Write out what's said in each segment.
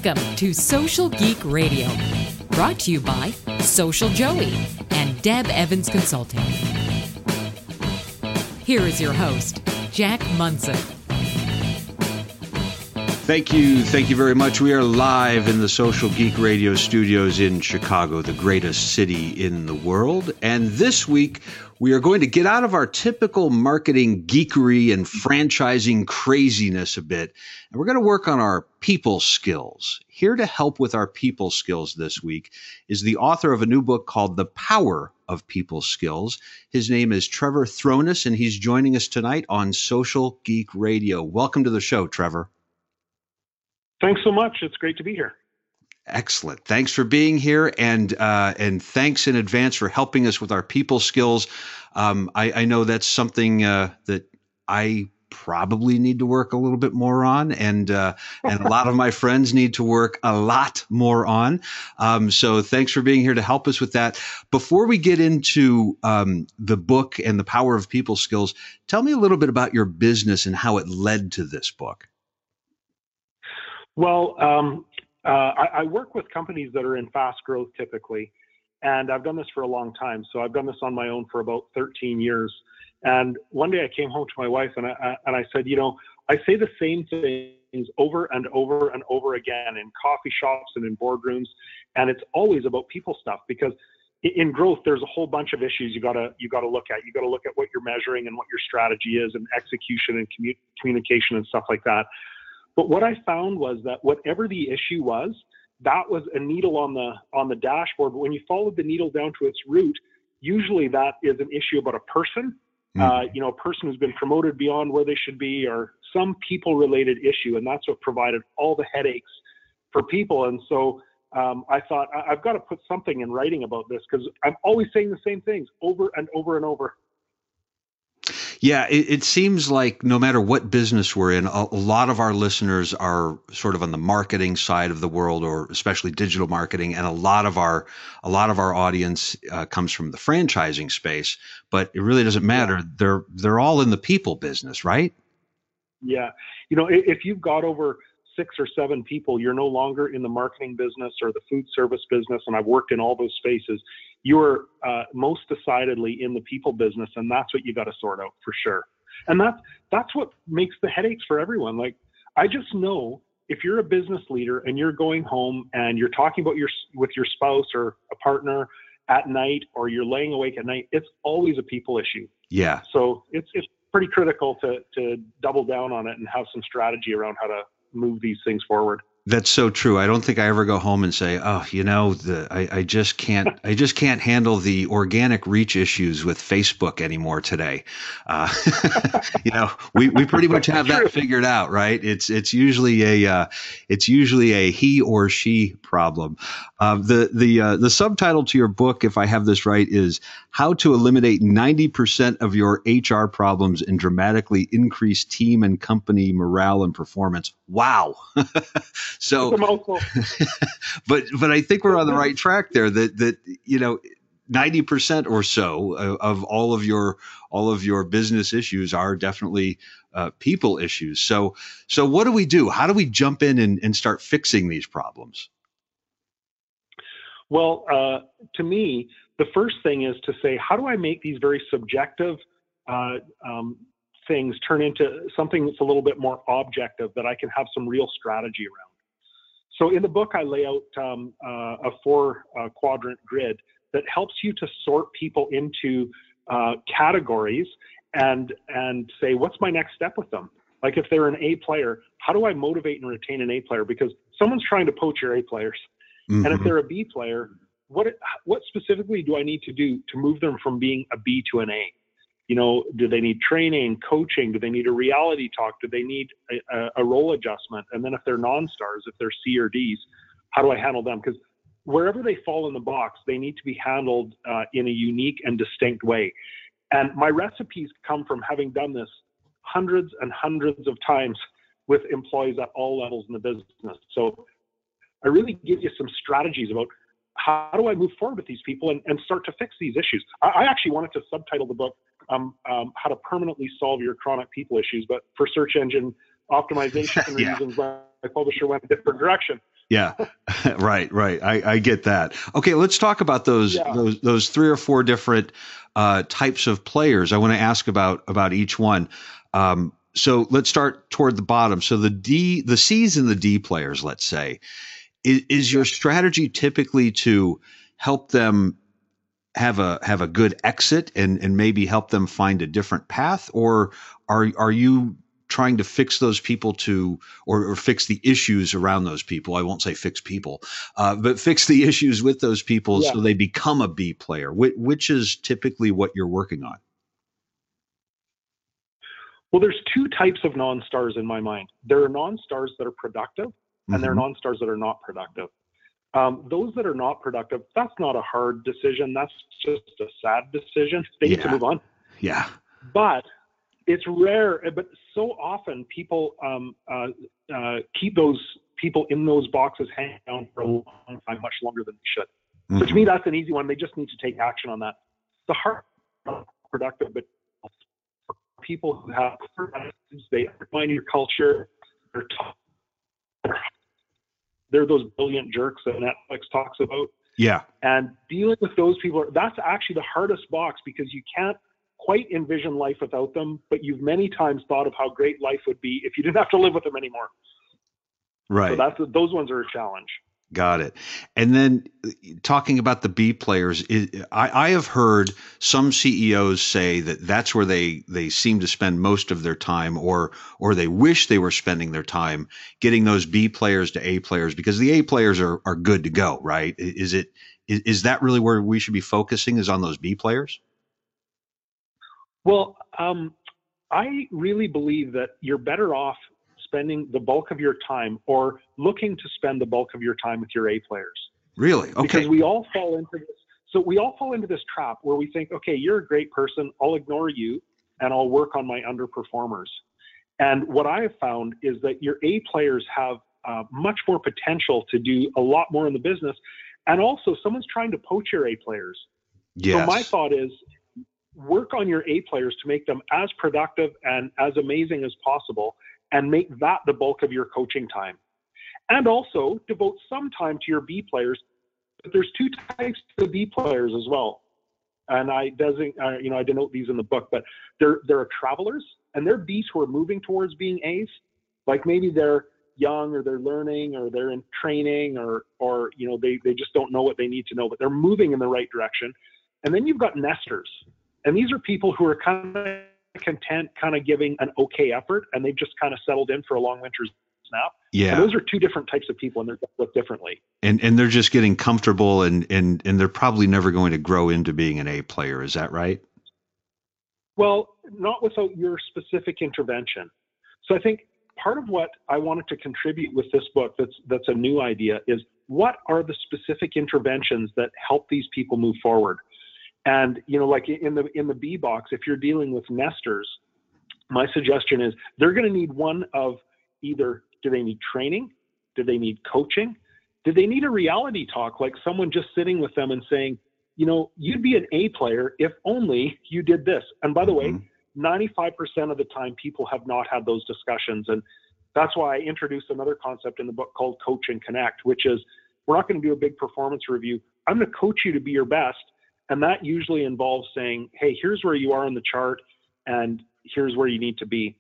Welcome to Social Geek Radio, brought to you by Social Joey and Deb Evans Consulting. Here is your host, Jack Munson. Thank you very much. We are live in the Social Geek Radio studios in Chicago, the greatest city in the world. And this week, we are going to get out of our typical marketing geekery and franchising craziness a bit, and we're going to work on our people skills. Here to help with our people skills this week is the author of a new book called The Power of People Skills. His name is Trevor Thronis, and he's joining us tonight on Social Geek Radio. Welcome to the show, Trevor. Thanks so much. It's great to be here. Excellent. Thanks for being here, and thanks in advance for helping us with our people skills. I know that's something that I probably need to work a little bit more on, and a lot of my friends need to work a lot more on. So thanks for being here to help us with that. Before we get into the book and the power of people skills, tell me a little bit about your business and how it led to this book. Well, I work with companies that are in fast growth typically, and I've done this for a long time. So I've done this on my own for about 13 years. And one day I came home to my wife and I said, you know, I say the same things over and over and over again in coffee shops and in boardrooms, and it's always about people stuff, because in growth there's a whole bunch of issues you gotta look at. You gotta look at what you're measuring and what your strategy is, and execution and communication and stuff like that. But what I found was that whatever the issue was, that was a needle on the dashboard. But when you followed the needle down to its root, usually that is an issue about a person, a person who's been promoted beyond where they should be, or some people-related issue, and that's what provided all the headaches for people. And so I thought, I've got to put something in writing about this, because I'm always saying the same things over and over and over. Yeah, it seems like no matter what business we're in, a lot of our listeners are sort of on the marketing side of the world, or especially digital marketing, and a lot of our audience comes from the franchising space. But it really doesn't matter; they're all in the people business, right? Yeah, if you've got over 6 or 7 people, you're no longer in the marketing business or the food service business, and I've worked in all those spaces. You're most decidedly in the people business, and that's what you got to sort out for sure. And that's what makes the headaches for everyone. Like, I just know if you're a business leader and you're going home and you're talking about with your spouse or a partner at night, or you're laying awake at night, it's always a people issue. Yeah. So it's pretty critical to double down on it and have some strategy around how to move these things forward. That's so true. I don't think I ever go home and say, "Oh, I just can't handle the organic reach issues with Facebook anymore today." We pretty much have that figured out, right? It's usually a he or she problem. The subtitle to your book, if I have this right, is "How to Eliminate 90% of Your HR Problems and Dramatically Increase Team and Company Morale and Performance." Wow. So, but I think we're on the right track there. That 90% or so of all of your business issues are definitely people issues. So what do we do? How do we jump in and start fixing these problems? Well, to me, the first thing is to say, how do I make these very subjective things turn into something that's a little bit more objective, that I can have some real strategy around? So in the book, I lay out a 4-quadrant grid that helps you to sort people into categories and say, what's my next step with them? Like, if they're an A player, how do I motivate and retain an A player? Because someone's trying to poach your A players. Mm-hmm. And if they're a B player, what specifically do I need to do to move them from being a B to an A? Do they need training, coaching? Do they need a reality talk? Do they need a role adjustment? And then if they're non-stars, if they're C or Ds, how do I handle them? Because wherever they fall in the box, they need to be handled in a unique and distinct way. And my recipes come from having done this hundreds and hundreds of times with employees at all levels in the business. So I really give you some strategies about how do I move forward with these people and start to fix these issues. I actually wanted to subtitle the book, How to Permanently Solve Your Chronic People Issues, but for search engine optimization reasons, my publisher went a different direction. Yeah. Right. Right. I get that. Okay. Let's talk about those 3 or 4 different types of players. I want to ask about each one. So let's start toward the bottom. So the C's and the D players, let's say, is your strategy typically to help them have a good exit and maybe help them find a different path, or are you trying to fix those people or fix the issues around those people? I won't say fix people, but fix the issues with those people so they become a B player. Which is typically what you're working on? Well, there's 2 types of non-stars in my mind. There are non-stars that are productive, and there are non-stars that are not productive. Those that are not productive, that's not a hard decision. That's just a sad decision. They need to move on. Yeah. But it's rare, but so often people keep those people in those boxes hanging down for a long time, much longer than they should. So to me, that's an easy one. They just need to take action on that. The hard, productive, but people who have they undermine your culture, they're those brilliant jerks that Netflix talks about. Yeah. And dealing with those people, that's actually the hardest box, because you can't quite envision life without them, but you've many times thought of how great life would be if you didn't have to live with them anymore. Right. So those ones are a challenge. Got it. And then talking about the B players, I have heard some CEOs say that that's where they seem to spend most of their time, or they wish they were spending their time getting those B players to A players, because the A players are good to go, right? Is that really where we should be focusing, is on those B players? Well, I really believe that you're better off spending the bulk of your time, or looking to spend the bulk of your time, with your A players. Really? Okay. Because we all fall into this. So we all fall into this trap where we think, okay, you're a great person, I'll ignore you and I'll work on my underperformers. And what I have found is that your A players have much more potential to do a lot more in the business. And also, someone's trying to poach your A players. Yes. So my thought is, work on your A players to make them as productive and as amazing as possible, and make that the bulk of your coaching time. And also devote some time to your B players. But there's 2 types of B players as well. And I denote these in the book, but there are travelers, and they're Bs who are moving towards being As. Like maybe they're young, or they're learning, or they're in training, or they just don't know what they need to know, but they're moving in the right direction. And then you've got nesters. And these are people who are kind of content, kind of giving an okay effort, and they've just kind of settled in for a long winter's nap. Yeah. And those are 2 different types of people, and they're look differently. And they're just getting comfortable, and they're probably never going to grow into being an A player. Is that right? Well, not without your specific intervention. So I think part of what I wanted to contribute with this book, that's a new idea, is what are the specific interventions that help these people move forward? And, like in the B box, if you're dealing with nesters, my suggestion is they're going to need one of either, do they need training? Do they need coaching? Do they need a reality talk, like someone just sitting with them and saying, you'd be an A player if only you did this. And by the way, 95% of the time, people have not had those discussions. And that's why I introduced another concept in the book called Coach and Connect, which is, we're not going to do a big performance review. I'm going to coach you to be your best. And that usually involves saying, hey, here's where you are on the chart, and here's where you need to be.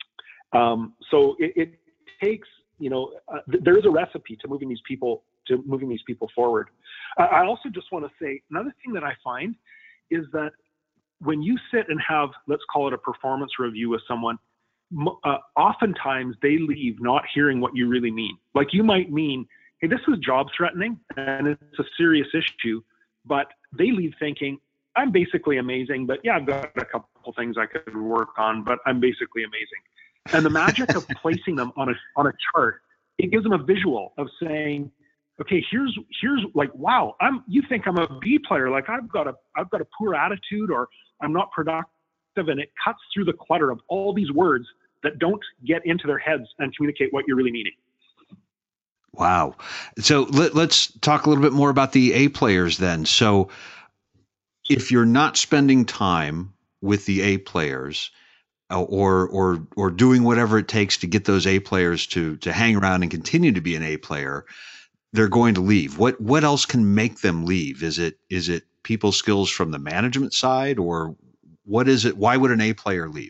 So it takes, there is a recipe to moving these people forward. I also just want to say, another thing that I find is that when you sit and have, let's call it a performance review with someone, oftentimes they leave not hearing what you really mean. Like, you might mean, hey, this was job threatening and it's a serious issue, but they leave thinking, I'm basically amazing, but yeah, I've got a couple things I could work on, but I'm basically amazing. And the magic of placing them on a chart, it gives them a visual of saying, okay, here's like, wow, you think I'm a B player, like I've got a poor attitude, or I'm not productive, and it cuts through the clutter of all these words that don't get into their heads and communicate what you're really needing. Wow. So let's talk a little bit more about the A players then. So if you're not spending time with the A players, or doing whatever it takes to get those A players to hang around and continue to be an A player, they're going to leave? What else can make them leave? Is it people skills from the management side, or what is it? Why would an A player leave?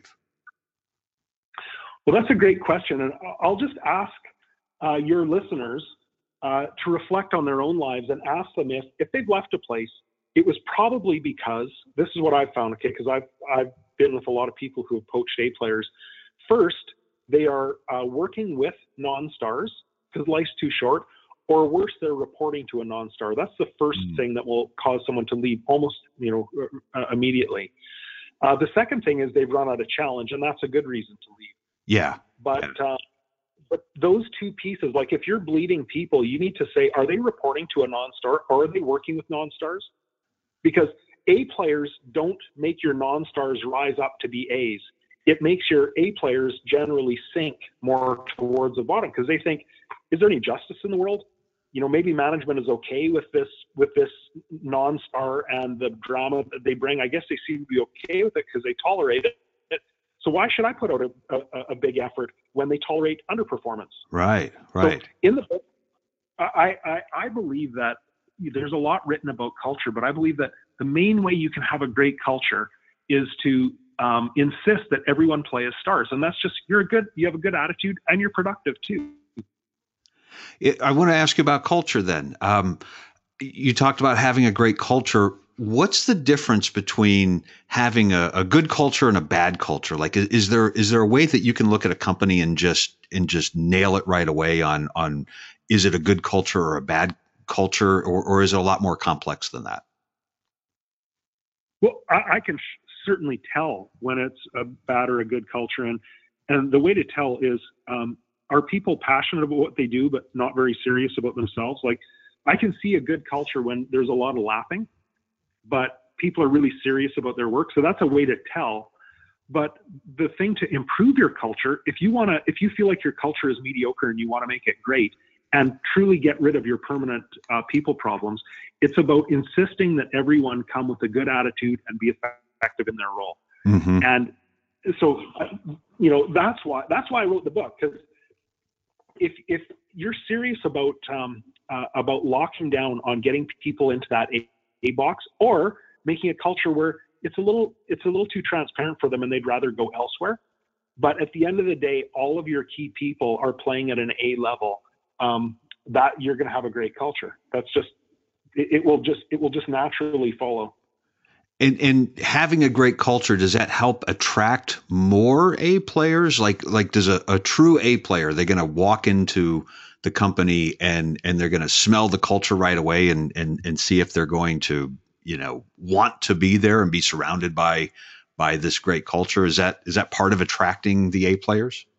Well, that's a great question, and I'll just ask your listeners to reflect on their own lives and ask them if they've left a place, it was probably because, this is what I've found, okay, because I've been with a lot of people who have poached A players. First, they are working with non-stars because life's too short, or worse, they're reporting to a non-star. That's the first thing that will cause someone to leave almost, immediately. The second thing is they've run out of challenge, and that's a good reason to leave. Yeah. But those two pieces, like if you're bleeding people, you need to say, are they reporting to a non-star, or are they working with non-stars? Because A players don't make your non-stars rise up to be A's. It makes your A players generally sink more towards the bottom because they think, is there any justice in the world? Maybe management is okay with this non-star and the drama that they bring. I guess they seem to be okay with it because they tolerate it. So why should I put out a big effort when they tolerate underperformance? Right. So in the book, I believe that there's a lot written about culture, but I believe that the main way you can have a great culture is to insist that everyone play as stars. And that's just, you have a good attitude and you're productive too. I want to ask you about culture then. You talked about having a great culture. What's the difference between having a good culture and a bad culture? Like, is there a way that you can look at a company and just nail it right away on is it a good culture or a bad culture, or is it a lot more complex than that? Well, I can certainly tell when it's a bad or a good culture, and the way to tell is, are people passionate about what they do but not very serious about themselves? Like, I can see a good culture when there's a lot of laughing, but people are really serious about their work. So that's a way to tell. But the thing to improve your culture, if you feel like your culture is mediocre and you want to make it great and truly get rid of your permanent people problems, it's about insisting that everyone come with a good attitude and be effective in their role. Mm-hmm. And so, that's why I wrote the book, because if you're serious about locking down on getting people into that A box, or making a culture where it's a little too transparent for them and they'd rather go elsewhere, but at the end of the day, all of your key people are playing at an A level, that you're going to have a great culture. That's just, it will just naturally follow. And having a great culture, does that help attract more A players? Like does a true A player, they're going to walk into the company and they're going to smell the culture right away and see if they're going to, want to be there and be surrounded by this great culture? Is that part of attracting the A players?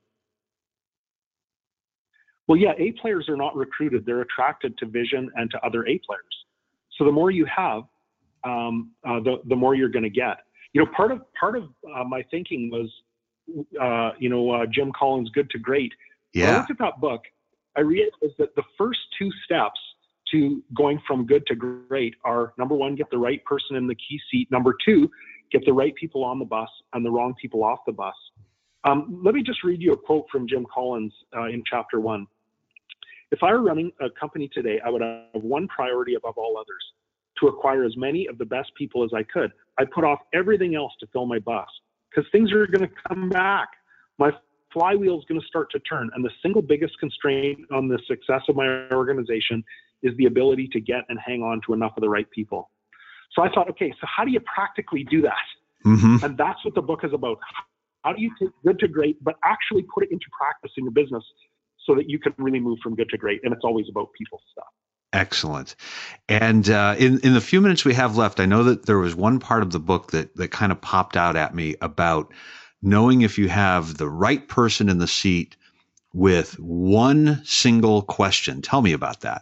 Well, yeah, A players are not recruited. They're attracted to vision and to other A players. So the more you have, the more you're going to get. Part of my thinking was, Jim Collins' Good to Great. Yeah. When I looked at that book, I realized that the first two steps to going from good to great are, number one, get the right person in the key seat. Number two, get the right people on the bus and the wrong people off the bus. Let me just read you a quote from Jim Collins in chapter 1. If I were running a company today, I would have one priority above all others: to acquire as many of the best people as I could. I'd put off everything else to fill my bus because things are going to come back. My flywheel is going to start to turn. And the single biggest constraint on the success of my organization is the ability to get and hang on to enough of the right people. So I thought, okay, so how do you practically do that? Mm-hmm. And that's what the book is about. How do you take good to great, but actually put it into practice in your business so that you can really move from good to great? And it's always about people stuff. Excellent. And in the few minutes we have left, I know that there was one part of the book that kind of popped out at me about knowing if you have the right person in the seat with one single question. Tell me about that.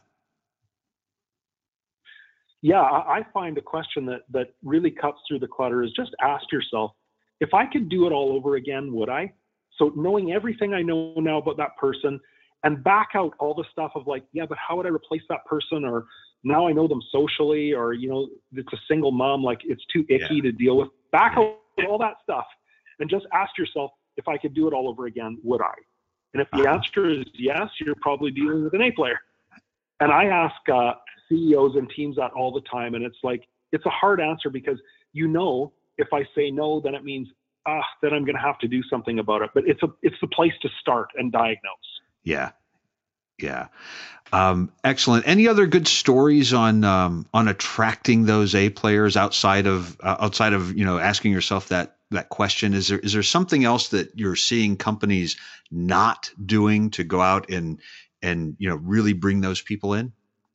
Yeah, I find a question that really cuts through the clutter is just ask yourself, if I could do it all over again, would I? So knowing everything I know now about that person, and back out all the stuff of like, yeah, but how would I replace that person? Or now I know them socially, or, it's a single mom, like it's too icky to deal with. Back out all that stuff and just ask yourself, if I could do it all over again, would I? And if the answer is yes, you're probably dealing with an A player. And I ask CEOs and teams that all the time, and it's like, it's a hard answer because, if I say no, then it means that I'm going to have to do something about it. But it's the place to start and diagnose. Yeah. Yeah. Excellent. Any other good stories on attracting those A players outside of asking yourself that question? Is there something else that you're seeing companies not doing to go out and really bring those people in?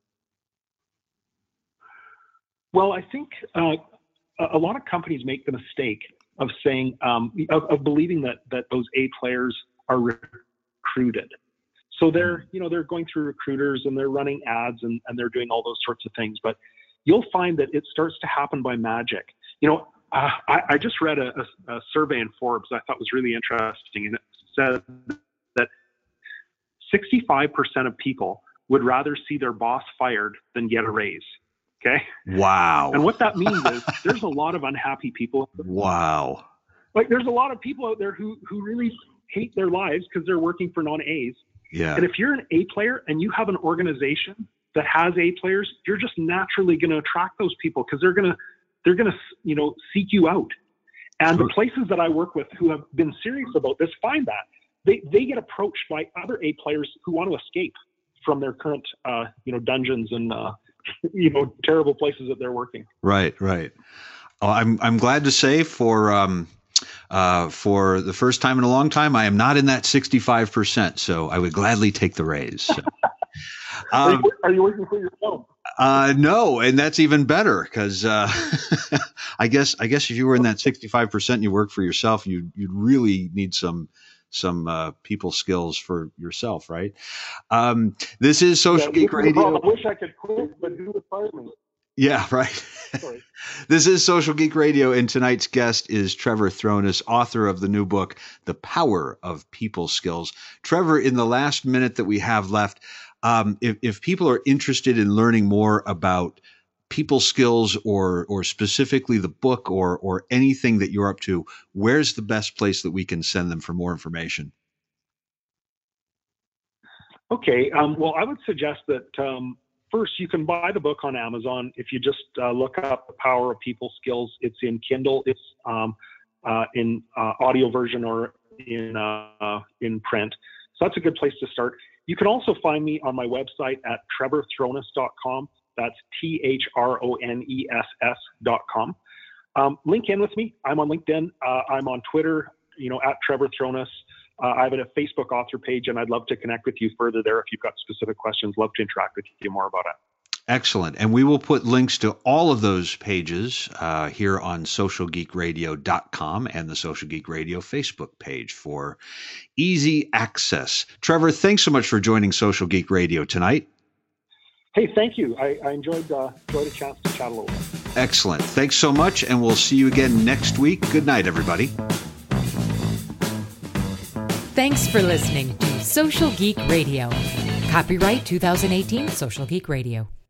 Well, I think a lot of companies make the mistake of saying of believing that those A players are recruited. So they're going through recruiters and they're running ads and they're doing all those sorts of things. But you'll find that it starts to happen by magic. I just read a survey in Forbes I thought was really interesting, and it said that 65% of people would rather see their boss fired than get a raise. Okay. Wow. And what that means is there's a lot of unhappy people. Wow. Like there's a lot of people out there who really hate their lives because they're working for non-A's. Yeah. And if you're an A player and you have an organization that has A players, you're just naturally going to attract those people because they're going to seek you out. And the places that I work with who have been serious about this find that they get approached by other A players who want to escape from their current dungeons and terrible places that they're working. Right. Oh, I'm glad to say for the first time in a long time, I am not in that 65%. So I would gladly take the raise. So. Are you working for yourself? No, and that's even better because I guess if you were in that 65% and you work for yourself, you'd really need some people skills for yourself, right? This is Social Geek Radio. I wish I could quit, but who would fire me? Yeah, right. This is Social Geek Radio, and tonight's guest is Trevor Thrones, author of the new book, The Power of People Skills. Trevor, in the last minute that we have left, if people are interested in learning more about people skills or specifically the book or anything that you're up to, where's the best place that we can send them for more information? Okay. Well, I would suggest that first you can buy the book on Amazon. If you just look up The Power of People Skills, it's in Kindle, it's in audio version or in print. So that's a good place to start. You can also find me on my website at trevorthrones.com. That's THRONESS.com. Link in with me. I'm on LinkedIn. I'm on Twitter, at Trevor Thrones. I have a Facebook author page, and I'd love to connect with you further there if you've got specific questions. Love to interact with you more about it. Excellent. And we will put links to all of those pages here on socialgeekradio.com and the Social Geek Radio Facebook page for easy access. Trevor, thanks so much for joining Social Geek Radio tonight. Hey, thank you. I enjoyed a chance to chat a little bit. Excellent. Thanks so much, and we'll see you again next week. Good night, everybody. Thanks for listening to Social Geek Radio. Copyright 2018 Social Geek Radio.